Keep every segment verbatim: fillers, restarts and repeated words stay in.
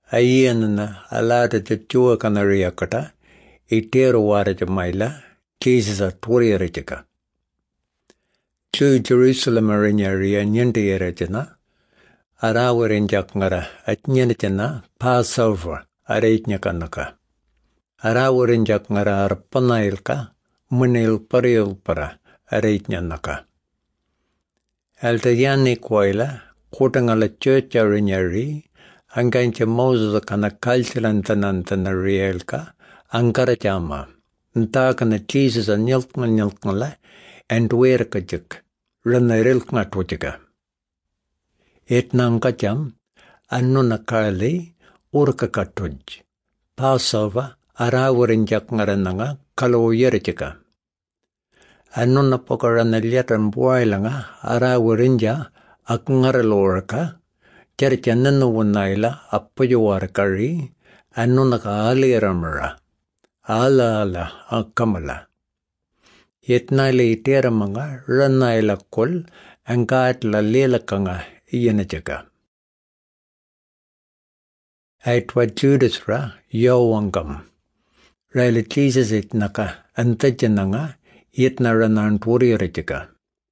Ayenna alada chua canariacata, itero warja maila, Jesus a Torierica. Chu Jerusalem ariñaria nientierejana, Arawarinjaknara at Nienetana, Passover, Aretnyakanaka. Arawarinjaknara arpanailka, Munil Pariulpara, Aretnyanaka. Altayani Quaila, Kotangala Church ariñari, Angancha Moses kana Kalchilantanantanarielka, Ankarachama, Ntakana Jesus and Nilkman Nilknala, and Werkajik, Ranarilkna Twitchika. Etnankacham, Annunakali, Urkakatuj, Passover, Arawarinjaknarananga, Kalo Yerichika. Annunapokaranaliatan Boilanga, Arawarinja, Akngaralorka, Cherchananavunaila, Apajuarkari, Annunaka Aliramara, Ala ala, Akamala. Yetnaili Teramanga, Ranaila Kol, and Gatla Lelakanga, Yenachaka. Aitwa Judasra, Yowangam. Raila Jesus itnaka, Antajananga, Yetnaranan Puriarichaka.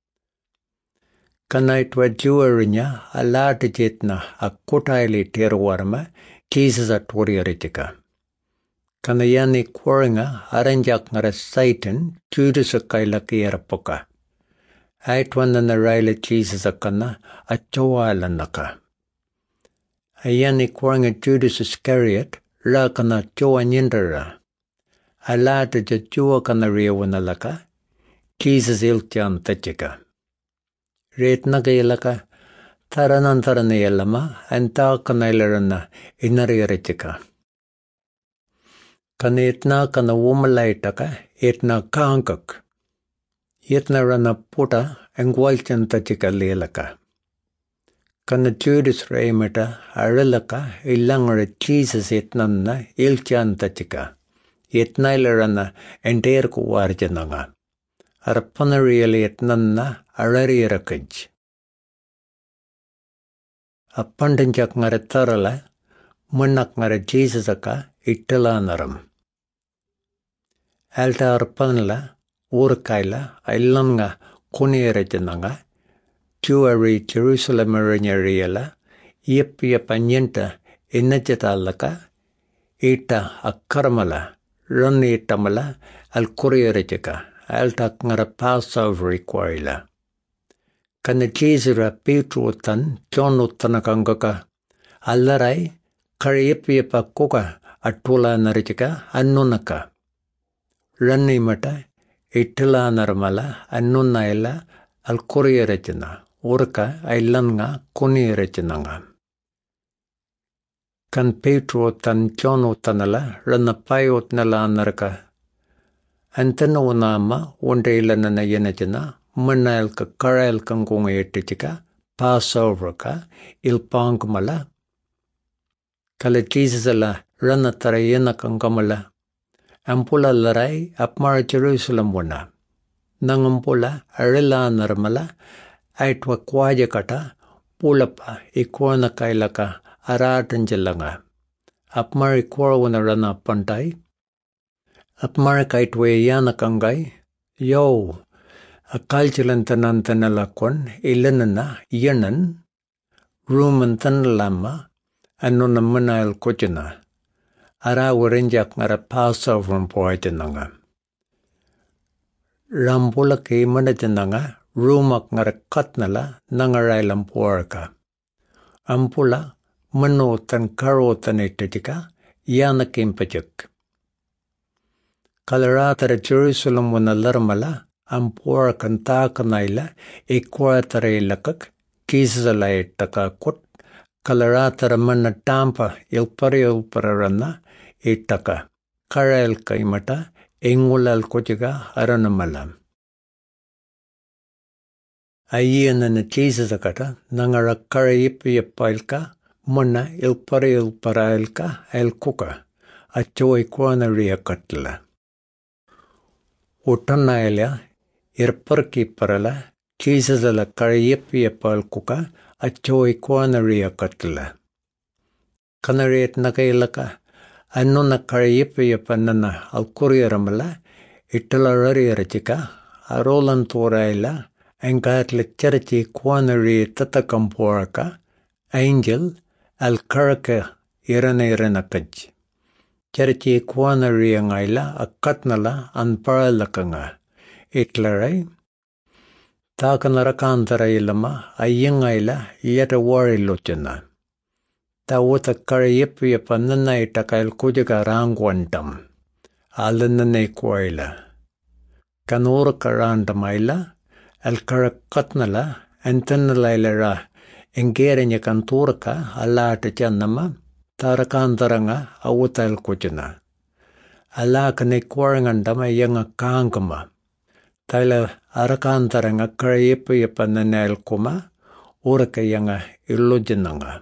Kanaitwa Juarinya, Alata Jetna, a Kotaili Terwarma, Jesus at Puriarichaka. Kanayani Quaringa, Aranjaknara Satan, Judas a Kailakirapoka. Aitwanana Raila Jesus a Kana, a Choalanaka. Ayani Quaringa Judas Iscariot, Rakana Choanindara. Alata Jachua Kanaria Wanalaka, Jesus Ilchan Tachika. Retnaga Yelaka, Taranantarana Yelama, and Takanailarana, Inariarichika. Kanetna kana womalaitaka, etna kankak. Yetna rana puta, and Gwalchan Tachika Lelaka. Kana Judas Raimata, Arelaka, Ilangara Jesus etnana, Ilchan Tachika. Yetnailarana, and Derku Warjananga. Arpanariali etnana, Ararirakaj. A Pandanjak Naratarala, Munak Nara Jesus aka, Italanaram. Alta Arpanla, Urkaila, Ilanga, Kunirajananga, Juari Jerusalem Ariñariela, Yepia Panyenta, Inajatalaka, Ita Akaramala, Rani Tamala, Al-Kuriarajaka, Alta Ngara Passover Quaila. Kanajizira Petrutan, John Tanakangaka, Alarai, Kariepiapa Koka, Atula Narijaka, Annunaka. Rani Mata, Itila Narmala, Annunaila, Al-Korea Regina, Urka, Ailanga, Kuni Reginanga. Kan Petro tan Jono Tanala, Ranapayot Nala Naraka. Antanonama, Wandailanana Yenajana, Manalka Karail Kangunga Etichika, Passover ka, Ilpangmala. Kala Jesus-ala, Ranatarayana Kangamala. Ampula larai, Apmar Jerusalem wana. Nangampula, Arela Narmala, Aitwa Kwajakata, Pulapa, Ikwana Kailaka, Aratanjalanga. Apmar Ikwarwana Rana Pantai. Apmar Kaitwe Yana Kangai, Yo, a Kalchilantanantanalakwan, Ilanana, Yanan, Rumantanalama, Anunamana El Kochana. Ara Warinjak Nara Passover Poitananga. Rambula ke Manajananga, Rumak Nara Katnala, Nangarailam Porka. Ampula, Manotan Karotanetitika, Yana Kimpachuk. Kalarata Jerusalem wana larmala, Ampora Kantakanaila, Equatare Lakak, Kizalai Takakut, Kalarata Ramana Tampa, Ilpario Pararana, Etaka, Karael Kaimata, Engulal Kochiga, Aranamalam. Ayan and Jesus Akata, Nangara Karaipi Palka, Mona Ilpario Paraelka, El Kuka, a Choi Quanaria Katla. Utanaila, Irperki Parala, Jesus la Karaipi Palkuka, a Choi Quanaria Katla. Kanariet nakailaka annuna karayipiyapanana alkuryaramala italarariyarachika arolantoraila angatla charachi kwanari tatakamporaka angel alkaraka irana iranakaj. Charachi kwanari angaila akatnala anparalakanga. Itlaray takanarakantaray ilama ayangaila yata warilochana. Tawata karayipiyapanana itakail kujaga rangwantam. Alanane kwaila. Kanura karandamaila alkarakatnala antanalaila engerenya kanturaka alata chanama tarakantaranga awutal kujana. Alakane kwarangandama yanga kangama. Taila arakantaranga karayipiyapanana elkuma uraka yanga ilujananga.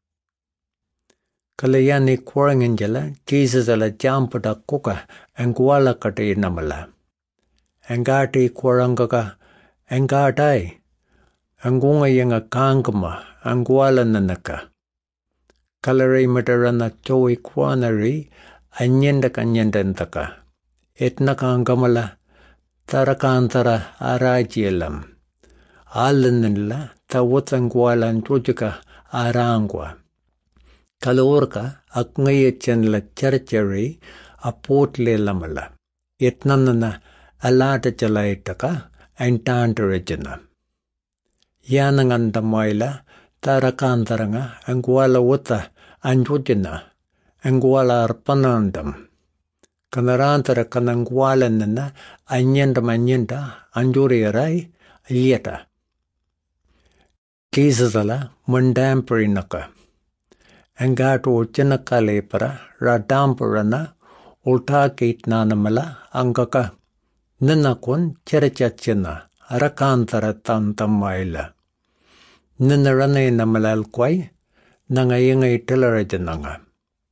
Kalayani kwarangangela Jesus ala jampada kuka angwala kati namala. Angati kwarangaka angatai angunga yanga kangama angwala nanaka. Kalaray matarana chowi kwanari anyenda kanyendantaka. Etna kangamala tarakantara arajialam. Alananla tawatangwalan tujaka arangwa. Kalorka akngayachanla charchari apotle lamala. Etnanana alata chalaitaka antantarajana. Yanangandamaila tarakantaranga angwala wata anjujana angwala arpanandam. Kanarantara kanangwala nana anyenda manyenda anjuriyarai liyata. Kisasala mandampurinaka. Angatu uchanakale para radamparana ultakit nanamala angaka. Nanakon cherachachana arakantara tantamaila. Nanarane namalal kway nangayanga italarajananga.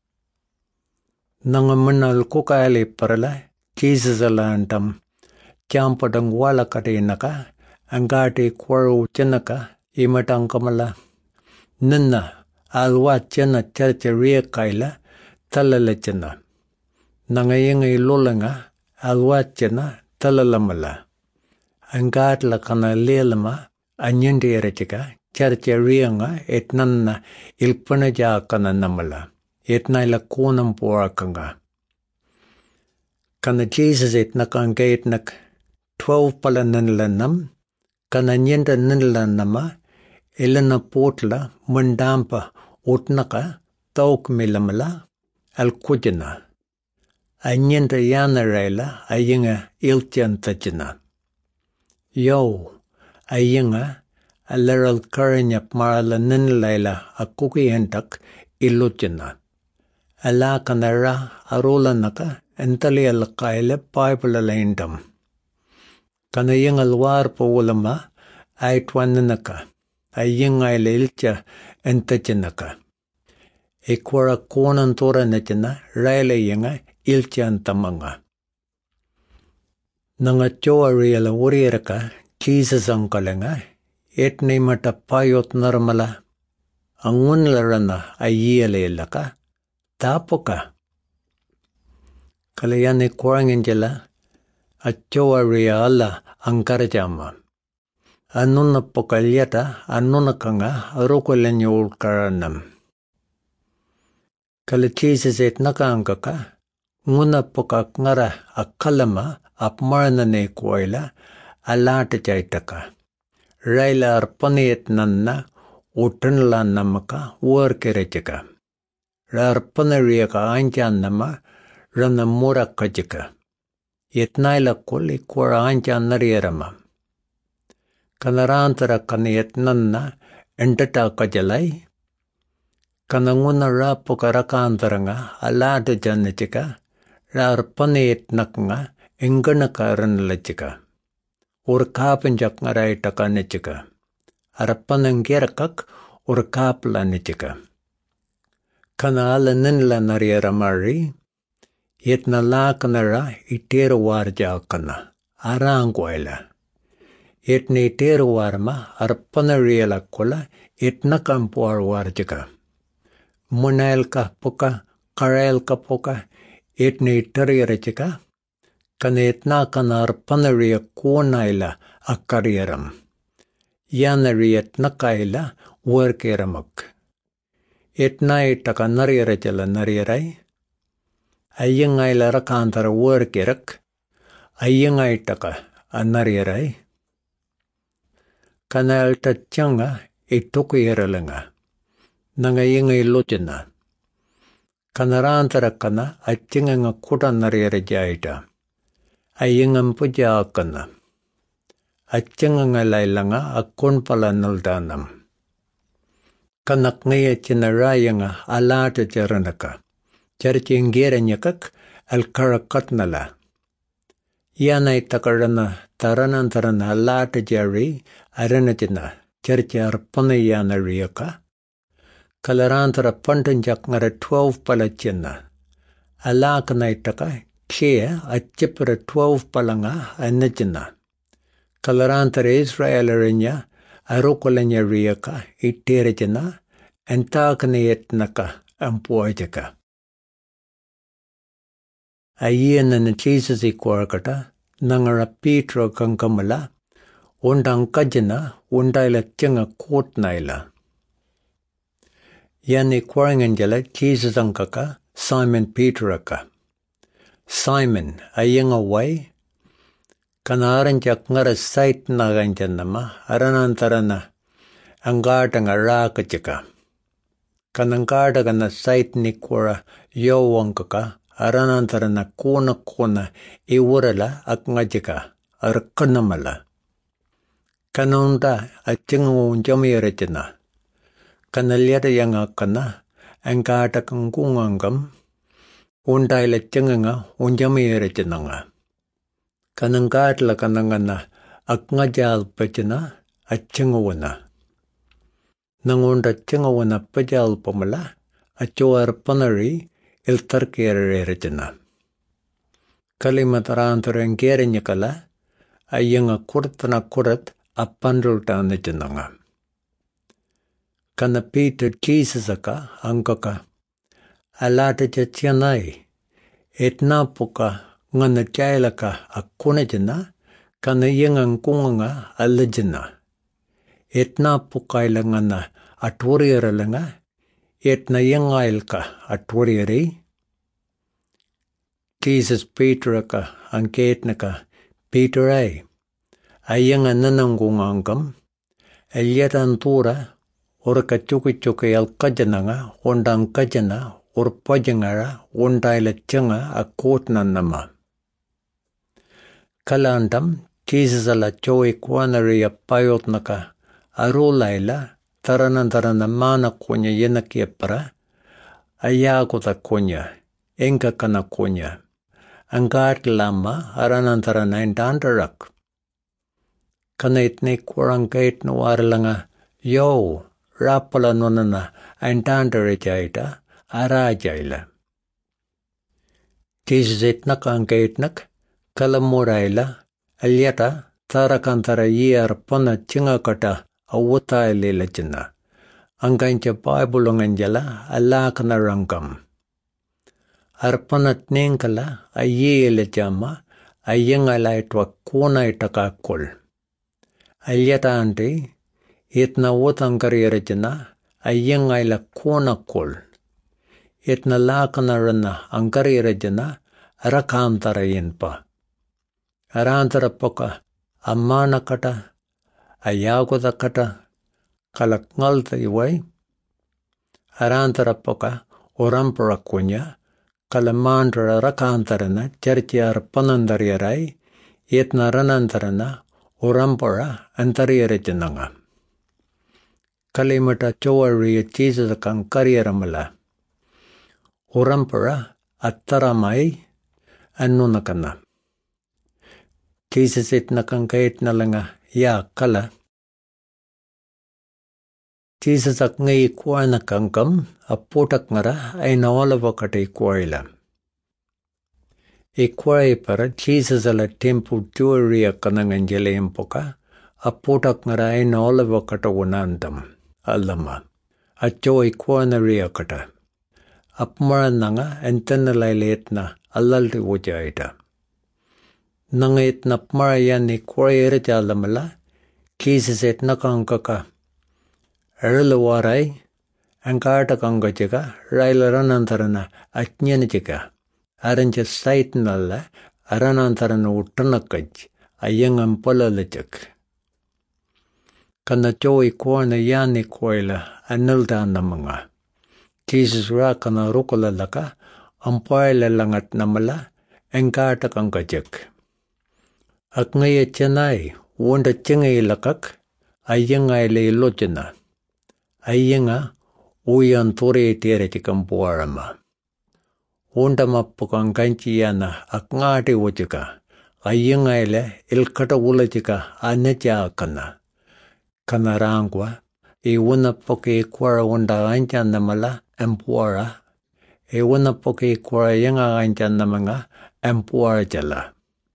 Nangamanal kukale parala kisasala antam. Champadang wala katinaka angati kwaru chanaka imatangkamala. Nana alwachana charcharia kaila talalachana. Nangayanga ilolanga alwachana talalamala. Angatla kana lelama anyandi erachika charcharianga etnana ilpanaja kana namala. Etna ila kunam porakanga. Kana Jesus etnaka anga etnak twelve pala nanlanam kana nyenda nanlanama ilana potla mandampa utnaka tauk milamala alkujana. Anyenda yanarayla ayinga ilchantachana. Yo ayinga alaral karanyap marala nanlayla akuki hentak ilujana. Ala kanara arolanaka entali alakaile paipalaindam. Kanayang alwar pawulama aitwananaka. Ayinga ililcha entachanaka. Ikwara konan tora nachana raila yanga ilcha antamanga. Nanga choa reala urieraka Jesus ankalanga etne mata payot narmala. Angun larana ayiyale ilaka. Tapoka. Kalayani kwarangangela achoa reala angkarajama. Anuna pokalyata anuna kanga arukulanyo ulkaranam. Kala Jesus etnaka angkaka nguna pokak ngara akalama apmaranane kwaila alata chaitaka. Raila arpani etnanna utanla namaka workerechaka. Rarpanariaka anchanama ranamura kajika. Yetnaila kuli kwara anchanarierama. Kanarantara kanayetnanna entata kajalai. Kananguna rapo karakantaranga alata janachika. Rarpanayetnakanga enganakaranlachika. Urkapanjak ngaraitaka nachika. Arpananggerakak urkapla nachika. Kana ala nanla nariyaramari. Yetna la kanara iteru warja kana. Arangwaila. Yetna iteru warma arpanariyala kola itna kampuar warjaka. munaelka poka, karaelka poka, etni tariarachika, kanetna kanar panaria kuonaila akariaram. Yanariat nakaila workeramak. Etna itaka nariarachala nariarai, ayangaila rakantara workerak, ayangaitaka anariarai, kanal tachanga itukuyeralanga, nangayangay lochana. Kanarantara kana achinganga kuta nariarajaita, ayangam pujakana. Achinganga lailanga akun pala naldanam. Kanak ngaya chinarayanga alata charanaka. Charchingera nyakak alkarakatnala. Yanay takarana taranantarana alata jari aranachina charchar panayana riyaka. Kalarantara pantanjak ngara twelve palachina. Alakanay taka kia achipara twelve palanga anachina. Kalarantara Israelarinya arukulanya riyaka iterajana antakanayatnaka ampuajaka. Ayenana Jesus ikwarakata nangara Petra kankamala undang kajana undaila chenga kotnaila. Yani kwaranganjala Jesus angkaka Simon Petraka. Simon ayanga way kanaranjak ngara sait naganjanama aranantarana angatanga rakachaka. Kanangatagana sait nikwara yowangkaka aranantarana kona kona iwurala akngajaka arkanamala. Kanunda achingu unjamirajana. Kanalyata yangakana angatakangungangam undaila chinganga unjamirajana. Kanangatla kanangana akngajal pachana achingawana. Nangunda chingawana pajal pamala achuar panari iltarkererajana. Kalimatarantharangerinyakala ayanga kurtana kurat apandultanajana. Kana Peter Jesus-aka angkaka alata chachanai etna puka ngana chailaka akunajana kana yangang kunganga alajana. Etna pukaila ngana atwariyaralanga etna yangailka atwariyari. Jesus Peter-aka angketnaka Peter-ay ayanga nanangungangam alyatan-tura orka chuki-chuki alkajananga undang kajana urpajangara undaila changa akotnanama. Kalandam Jesus ala choy kwanariya payotnaka arulaila taranantarana mana kunya yenakiepara ayakuta kunya enka kana kunya angkat lama aranantarana indandarak. Kanaitne kurangkait no warlanga yo rapala nonana indandarajaita arajaila. Jesus itnak angkaitnak kalamuraila alyata tarakantara yiyar pana chingakata awutailila jina. Angkaincha Bible-anganjala alakana rangkam. Arpanat nengkala ayiyila jama ayangalaitwa kuna itakakul. Alyata ante itna wutangkariyarajana ayangaila kuna kul. Itna lakana rana angkariyarajana arakantarayenpa. Arantara poka amana kata ayakuta kata kalakngalta iway. Arantara poka orampara kunya kalamandra rakantarana charchiar panandariyarai itna ranantarana orampara antariyarajananga. Kalimata chowariya Jesus kang kariyaramala. Orampara attaramai annunakana. Jesus itna kang kait nalanga ya kala. Jesus ak ngay kuwa na kangkam aputak ngara ay nawalawa kata ikuwaila. Ikuwai para Jesus ala temple jewelry akananganjala impoka aputak ngara ay nawalawa kata wanandam alama. Acho ikuwa na riya kata. apmara nanga entenalai etna allalti ujaita. Nanga etna apmara yani kore eritalamala cases etna kankaka erlawarai angkata kangajaga railaranantarana ajnyanajaka aranja saitnalla aranantarana uttanakaj ayangan palalajak. Kana joy kuana yani koila anilda namanga. Jesus rakana rukula laka ampaila langat namala engkata kangajak. Akngaya chanai wanda chengai lakak ayangai le lojana. Ayanga uyan tore tere chikampuarama. Wanda mappukang kanchiyana akngati wajaka. Ayangai le ilkata wulajika anajakana. Kana rangwa e wana poke kwara wanda anchan namala empuara e wana poke kwara yanga anchan namanga empuara jala.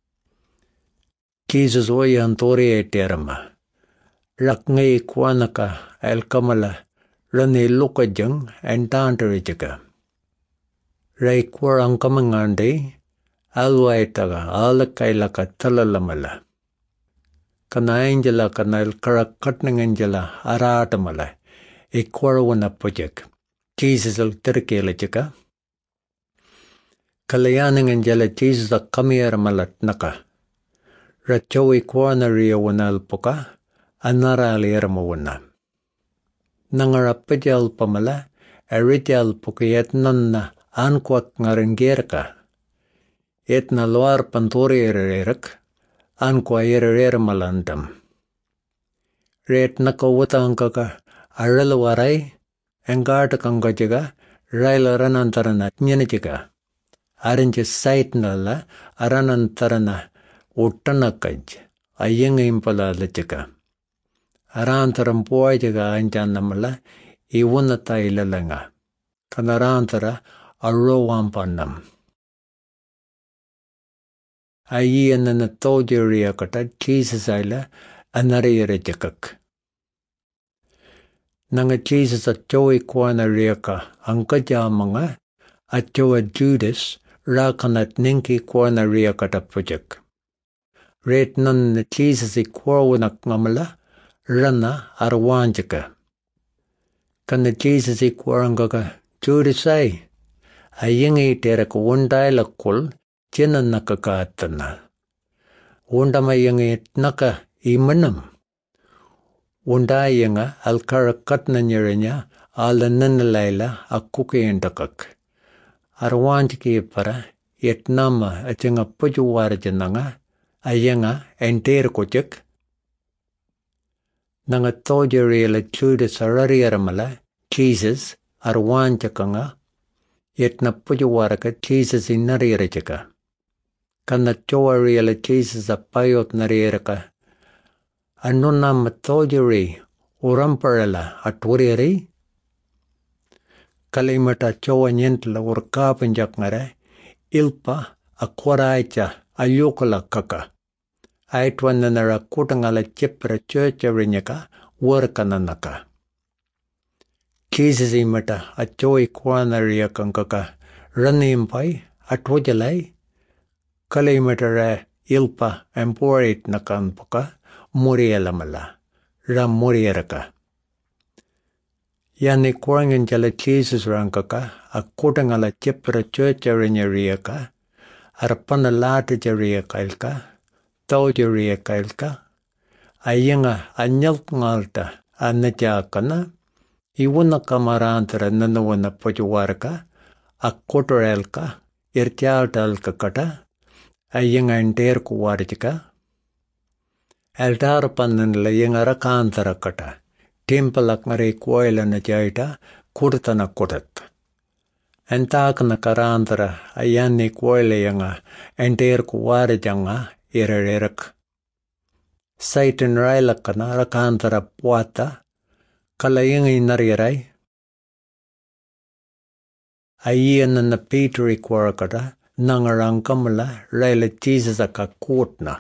Jesus oyan tore eterama. Lakngai kwanaka el kamala rani lukajang entantarijaka. Rai kwara angkamangande alwaitaga alakailaka talalamala. Kana angela kana el karakatnang angela aratamala e kwarawana project. Jesus al terkela jaka. Kalayanang angela Jesus a kamiyar malat naka. Rachawi kwana ria wana alpoka anara aliyarma wana. Nangarapajal pamala erijal pukayat nanna ankwak ngarengerka. Etna luar pantori ererak. Ankwa yerere malandam. Ret nakawata angkaka arala warai engkata kangajaga raila ranantarana nyanajika. Aranja saitnala aranantarana uttanakaj ayanga impala lajaka. Arantaram puajaga anjanamala iwunata ilalanga. Kanarantara arrowampannam. Ayi anana tojeria kata Jesus aila anariyere jakak. Nanga Jesus achowi kwana riaka angkajamanga achowa Judas rakanat ninki kwana riakata project. Ret nan Jesus ikwawanak ngamala rana arwanjaka. Kana Jesus ikwarangaka Judas ay ayingi teraka wundaila kul Chena nakakaatana. Wunda yang naka imanam. Wunda yang alkarakat na nyerenya ala nanalaila akuke endakak. Arwanjiki para yetnama achenga pujuwar jananga ayanga enter kojek. Nanga tojeri la chude sarari aramala Jesus arwanjakanga yetna pujuwaraka Jesus inari rejaka. Kana choa reala Jesus a payot narieraka. Anuna matojeri uramparala aturiari. Kalimata choa nyentla urkapanjak ngare. Ilpa akwaraita ayukala kaka. Aitwana nara kutangala chipra church rinyaka workananaka. Jesus imata a choy kwanariya kankaka. Ranimpai atwajalai. Kalimatara ilpa emporit nakanpuka murialamala. Ram muriaraka. Yani kwangan jala Jesus rankaka. A kutangala chipra church rinyariaka. Arpana lata jariaka ilka. Tau jariaka ilka. Ayanga anyalk ngalta anajakana. Iwana kamarantara nanawana pojuwarka. A kuturelka. Irtialta alka kata. Ayanga enter kuwarjika. Altar pananla yanga rakantara kata. Timpalak ngare kuwaila na jaita kurtana kutat. Entak na karantara ayani kuwaila yanga enter kuwarjanga irarerak. Satan railakana rakantara puata. Kala yanga inarirai. Ayana na Petri kuwarakata. Nangarangkamala raila Jesus aka kutna.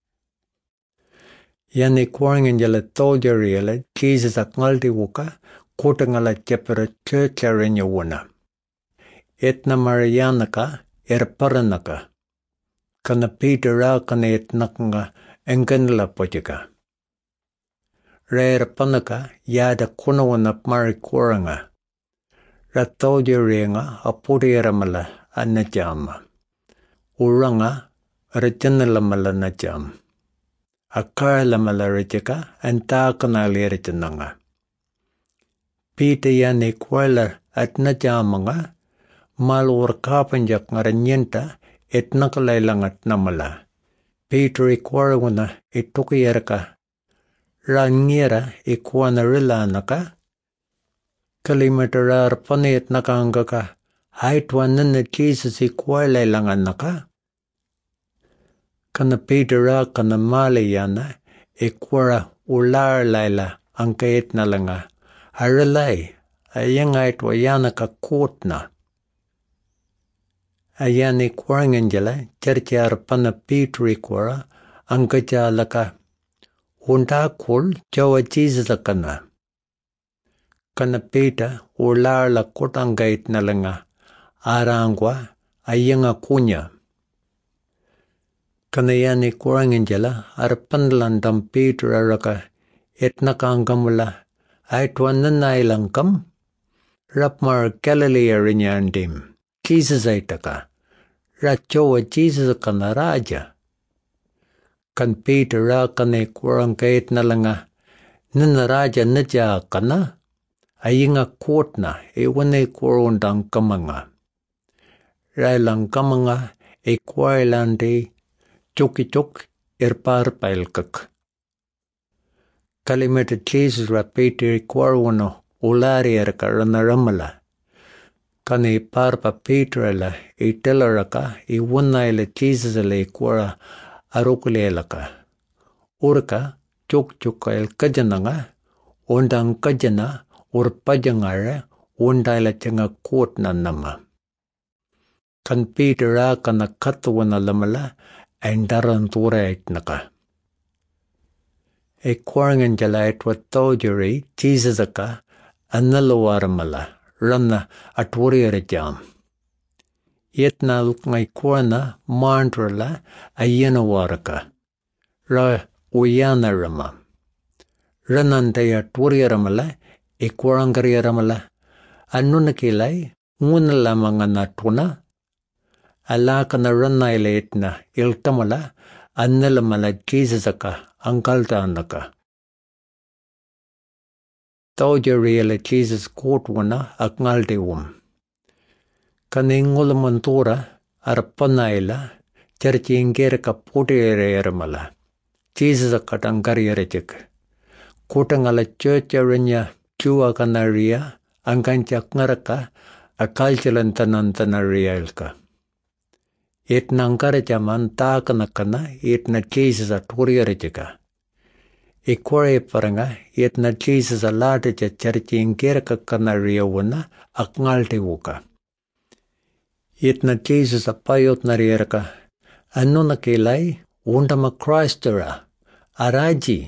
Yani kwarngin jala toljariala Jesus ak ngalti wuka kutangala chepera churcha rinya wana. etna marianaka erparanaka. Kana Peter kana etnakanga enganla pojika. Rare panaka yada kunawana marikoranga. Rataudiringa apuriramala anajama. Uranga rajanalamala najam. Akalamala rajaka antakana liritananga. Peter yani kwala at najamanga malur kapanjak ngaranyenta etnakalailangat namala. Peter ikwarwana itukiyaraka. Rangira ikwana rilanaka. Kalimatara panet nakangaka. Haitwanana Jesus ikwalailanganaka. Kana Peter kana malayana ikwara ular laila angkait nalanga. Haralay ayangait wayanaka kotna. Ayani kwarangangela charchar pana Peter ikwara angkajalaka. Undakul jawa Jesus akana. Kana Peter ular la kotangait nalanga. Arangwa ayanga kunya. Kana yani kwarangangela arpanlandam Peter araka etnakangamula. Aitwanana ilangkam. Rapmar Galilea rinyandim. Jesus aitaka. Rachowa Jesus kana raja. Kan Peter ra kane kurang kait nalanga. Nana raja naja kana. Ayinga kotna. Ewane kurundang kamanga. Railang kamanga. E kwailandi. Chukichuk irpar pailkak. Kalimata Jesus ra Peter kwarwano ulari arka ranaramala. Kani parpa Peter la itelaraka iwana ila Jesus la ikwara arukule laka. Urka chuk chuka il kajananga undang kajana urpajangara unda ila changa kotna nama. Kan Peter ra kana katwana lamala endaran tura itnaka. E kwarngan jala etwa taujari Jesus aka analawaramala ranna atwari jam. Yetna lukngai kwarna mandrala ayana waraka. Ra uyana rama. Ranandaya atwari ramala e kwarangari ramala. Anunakilay ngunala mga natuna. Alaka na ranna ila etna iltamala analamala Jesus aka. Angkaltanaka. Taujariela Jesus kotwana akngaldewum. Kaningulamantura arpanaila charchingera putereramala. Jesus akatangariarechek. Kotangala church aranya chua kanaria angkanchak ngaraka akalchalantanantanaria ilka. Etna angkarajaman takanakana etna Jesus aturiarecheka. Ikware paranga etna Jesus aladaja charchi ingeraka kanaria wana akngalte wuka. Etna Jesus apayot narieraka. Anuna kilay undama Christera araji.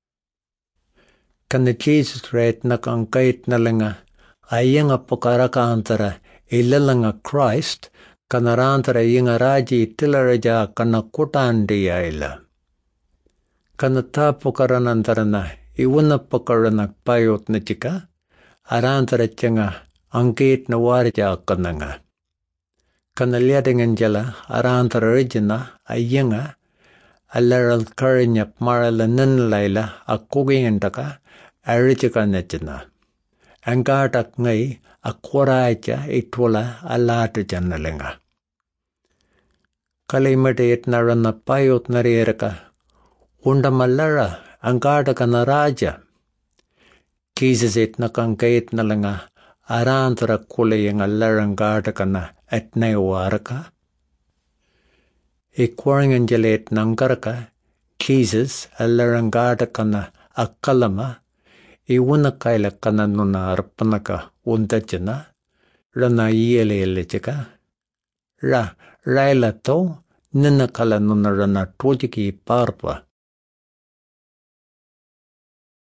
Kana Jesus ret nakangkait nalanga ayanga pakaraka antara ilalanga Christ kanarantara yinga raji tilaraja kana kutandi yaila. Kana tapo karanantarana iwana pakarana payot na chika arantara changa angkit na warja kananga. Kana liadangan jala arantara rejana ayanga alaral karinyap marala nanlaila akugingantaka arichika nachana. Angkatak ngay akwaraja itwala alata janalenga. Kalimata itnarana payot narieraka. Undamalara angkataka na raja. Jesus itnakangkait nalanga arantara kulayang alarangkataka na etnaiwaraka. Ikwarangan jalet nangkaraka. Jesus alarangkataka na akalama. Iwana kaila kana nuna arpanaka undachana. Rana yele yele chika. Ra raila to nana kala nuna rana tujiki parpa.